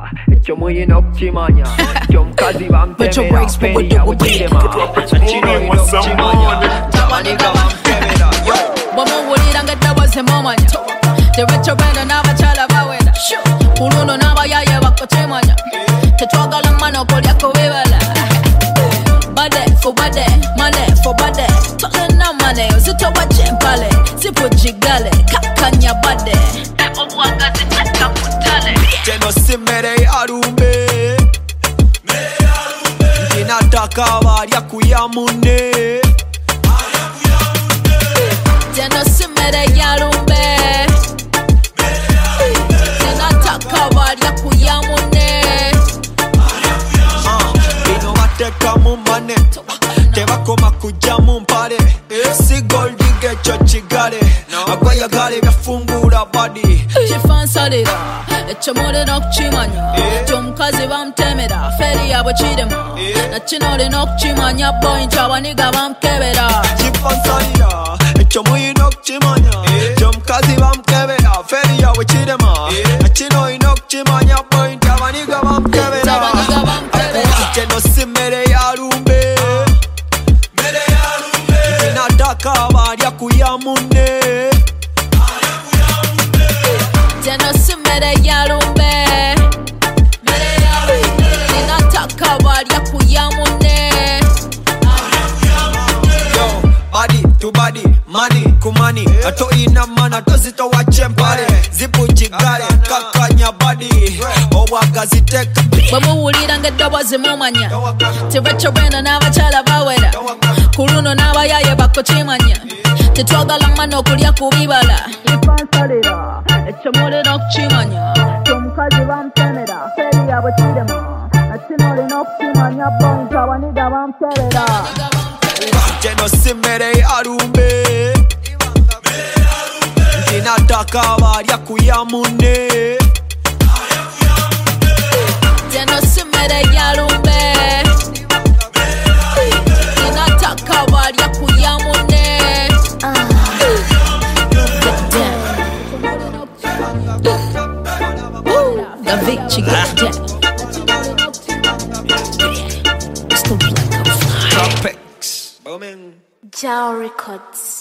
icyo muyina okukimanya ky'omukazi bamtemera feni yabukirema nakino okukimanya tabaniga bamtemera bw'omuwulira ng'eddoboozi mumanya tewekyobendo n'abakyala bawera kuluno n'abayaye bakukimanya tetwagala mmana okulya ku bibala bade for bade mane for bade tolena mane ozitowa kyempale zipujigale kakanya bade obwagazi tatakutale jeno si mmere yalumbe ndinataka abalya kuya munne jeno si mmere yalumbe ndinataka abalya kuya munne bino bateka mu mane tebakoma kujja mu mpale si goldige ekyo kigale akwayagala byafungula badi kifansalira ekyo mulina okukimanya ky'omukazi bamtemera feri yabwe kirema nakino olina okukimanya point abaniga bamukebera kifansalira ekyo muyina okukimanya ky'omukazi bamukebera feri yabwe kirema nakino olina okukimanya point abaniga bamukebera kino si mmere yalumbe nataka abalya kuya munne jeno si mmere yalumbe ninataka abalya kuya munne badi to badi mani kumani atoyina mana tozitowa kyempale zipujigale kakanya badi obwagazi teka bwe muwulira ng'eddoboozi mumanya tewekyobendo n'abakyala bawera kuluno n'abayaye bakukimanya tetwagala mmana okulya ku bibala ifansalira ekyo mulina okukimanya ky'omukazi bamtemera feri yabwe kirema nakino olina okukimanya point abaniga bamukebera jeno si mmere yalumbe ndinataka abalya kuya munne jeno si mmere yalumbe ninataka abalya kuya munne David Chigate Tropics booming Jao Records.